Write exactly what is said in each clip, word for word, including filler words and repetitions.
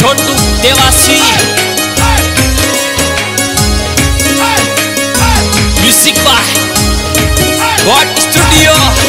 Chhotu Dewasi music by god studio.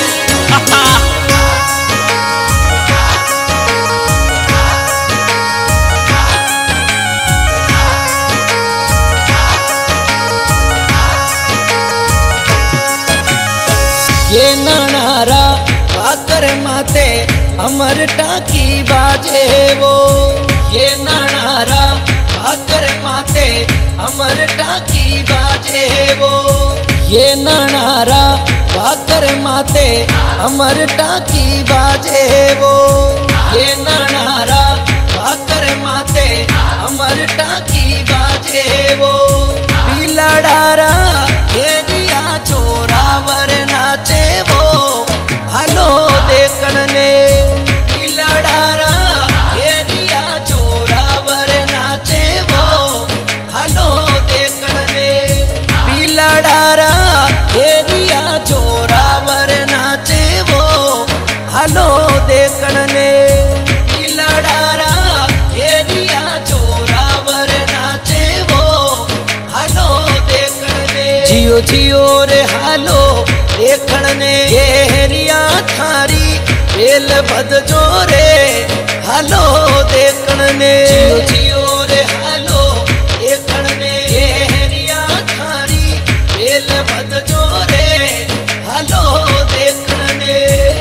ये नानारा पाकर माते अमर टाकी बाजे वो, ये नानारा पाकर माते अमर टाकी बाजे वो, ये नानारा पाकर माते अमर टाकी बाजे वो, ये नानारा पाकर माते अमर टाकी बाजे वो। पीला डारा ये दिया छोरा वर नाचे वो, हलो देखन ने पीला डारा ये दिया छोरा वर नाचे वो, हलो देखन ने पीला डारा ये दिया छोरा वर नाचे वो, हलो देखन ने पीला डारा ये दिया छोरा वर नाचे वो, हलो देखन ने जियो जियो रे हालो देखन ने ये हेरिया थारी बेल बद जोरे, हालो देखन ने जियो जियो रे हालो देखन ने ये हेरिया थारी बेल बद जोरे, हालो देखन ने।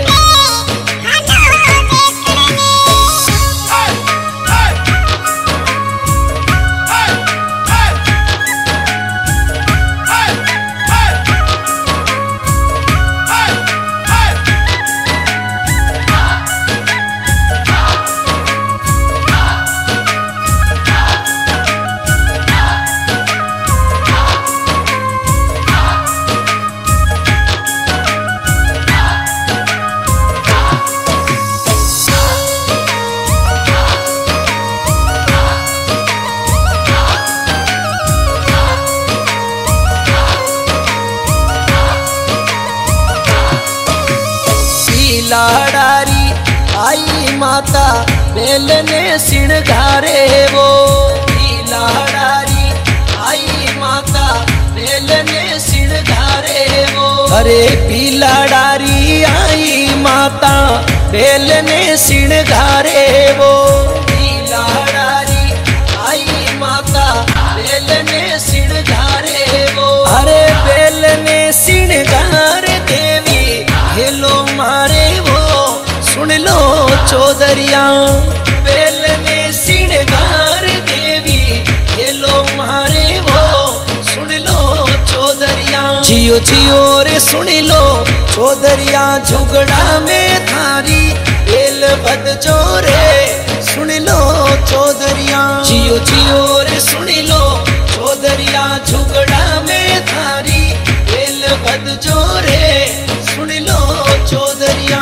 लाडारी आई माता बेल ने सिणगारे वो, लाडारी आई माता बेल ने सिणगारे वो, अरे पीला डारी आई माता बेल ने सिणगारे वो, पीला डारी आई माता बेल ने सिणगारे वो, अरे बेल ने सिणगार देवी हेलो मारे वो, सुन लो चौधरिया बेल में सिणगार देवी हेलो मारे वो, सुन लो चौधरिया जियो जियो रे सुन लो चौधरिया झुगड़ा में थारी बेल बद जोरे, सुन लो चौधरिया जियो जियो रे सुन लो चौधरिया झुगड़ा में थारी बेल बद जोरे, सुन लो चौधरिया।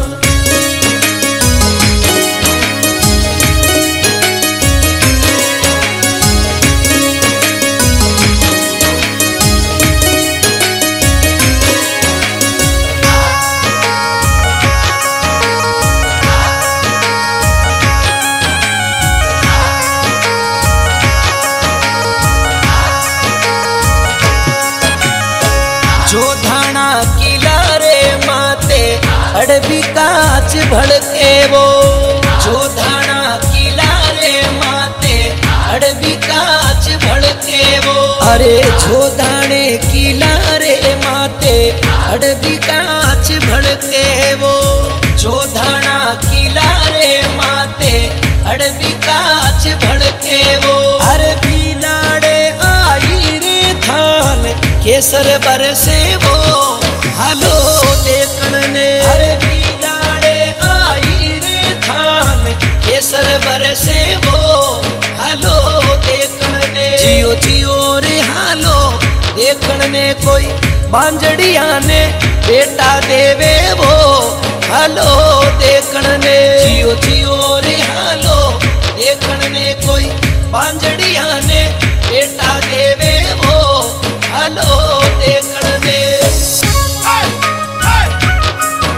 जो धाना किला रे माते अड़बी काच भड़के वो, जो धाना किला रे माते अड़बी काच भड़के वो, अरे जो धाने किला रे माते अड़बी काच भड़के वो, जो धाना किला रे माते अड़बी काच भड़के वो, अरे पीलाड़े आई रे थान केसर बरसे वो, हालो देखन ने अरे पीलाड़े आई रे थान केसर बरसे वो, हालो देखन ने जियो जियो रे हालो देखन ने कोई बांजड़िया ने बेटा देवे वो, हालो देखन ने जियो जियो रे हालो देखन ने कोई बांजड़िया ने बेटा देवे वो, हालो देखन ने।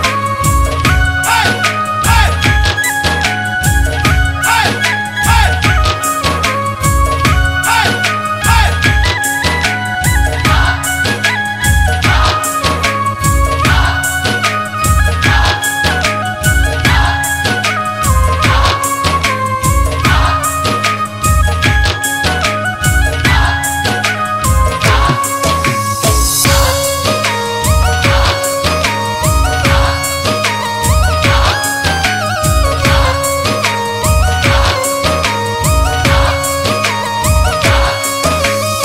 Hey!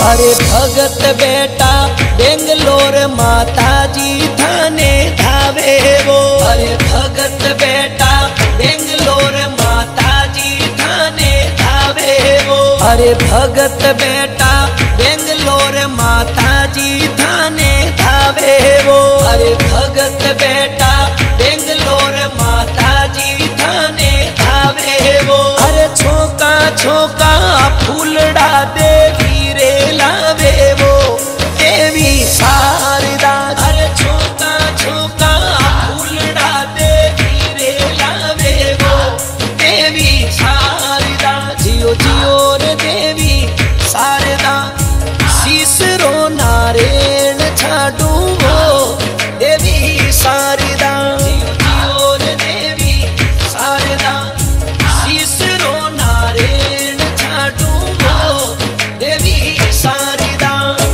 अरे भगत बेटा बेंगलोर माता जी थाने धावे वो। अरे भगत बेटा बेंगलोर माता जी थाने धावे वो। अरे भगत बेटा बेंगलोर माता जी थाने धावे वो। अरे भगत बेटा बेंगलोर माता जी थाने धावे वो। अरे छोका छोका फूलड़ा देवी रे लावे वो देवी शारदा। अरे छोका छोका फूलड़ा देवी रे लावे वो देवी शारदा। जियो जियो रे देवी शारदा शीसरो नारायण छाडू वो देवी शारदा। जियो जियो रे देवी शारदा शीसरो नारायण छाडू वो देवी शारदा।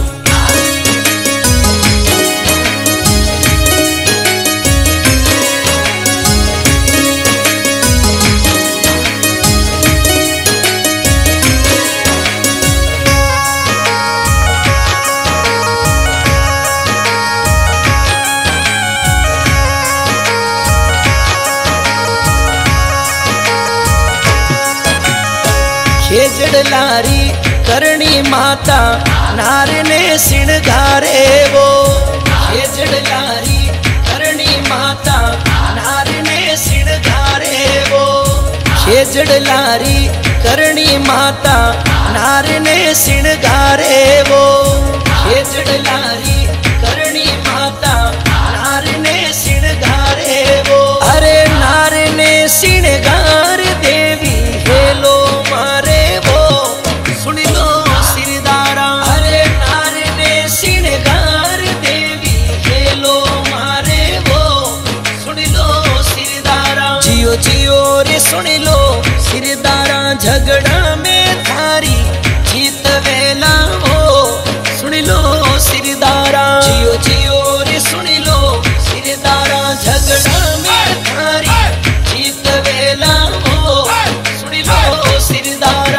खेजड़ लारी करणी माता नार ने सिणगारे वो। खेजड़ लारी करणी माता नार ने सिणगारे वो। खेजड़ लारी करणी माता नार ने सिणगारे वो। खेजड़ लारी करणी माता नार ने सिणगारे वो। अरे नार ने सिणगार देवी हेलो मारे वो सुन लो सिरदारा। अरे नार ने सिणगार देवी हेलो मारे वो सुन लो सिरदारा। जियो जियो रे सुन लो सिरदारा झगड़ा में थारी जीत वेला वो सुन लो सिरदारा। जियो जियो रे सुन लो सिरदारा झगड़ा में थारी जीत वेला वो सुन लो सिरदारा।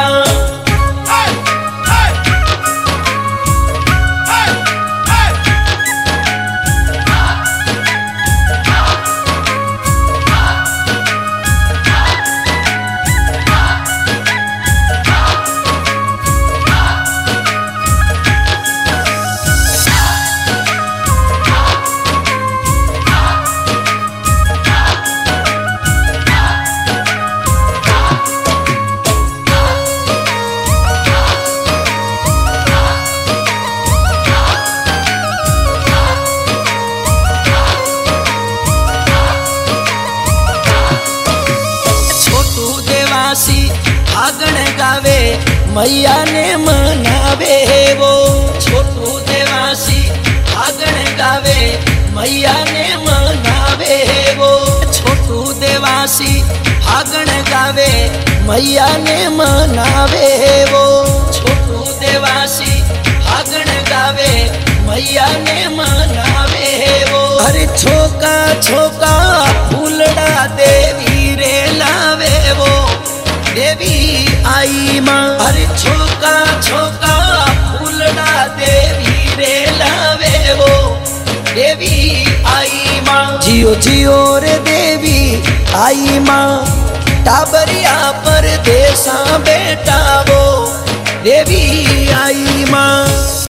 फागण गावे मैया ने मनावे वो। छोटू देवासी फागण गावे मैया ने मनावे वो। छोटू देवासी फागण गावे मैया ने मनावे वो। छोटू देवासी फागण गावे मैया ने मनावे वो। अरे छोका छोका फूलड़ा देवी रे लावे वो देवी आई माँ। अरे छोका छोका फूलड़ा देवी रे लावे वो देवी आई माँ। जियो जियो रे देवी आई माँ टाबरिया पर देसा बेटा वो देवी आई माँ।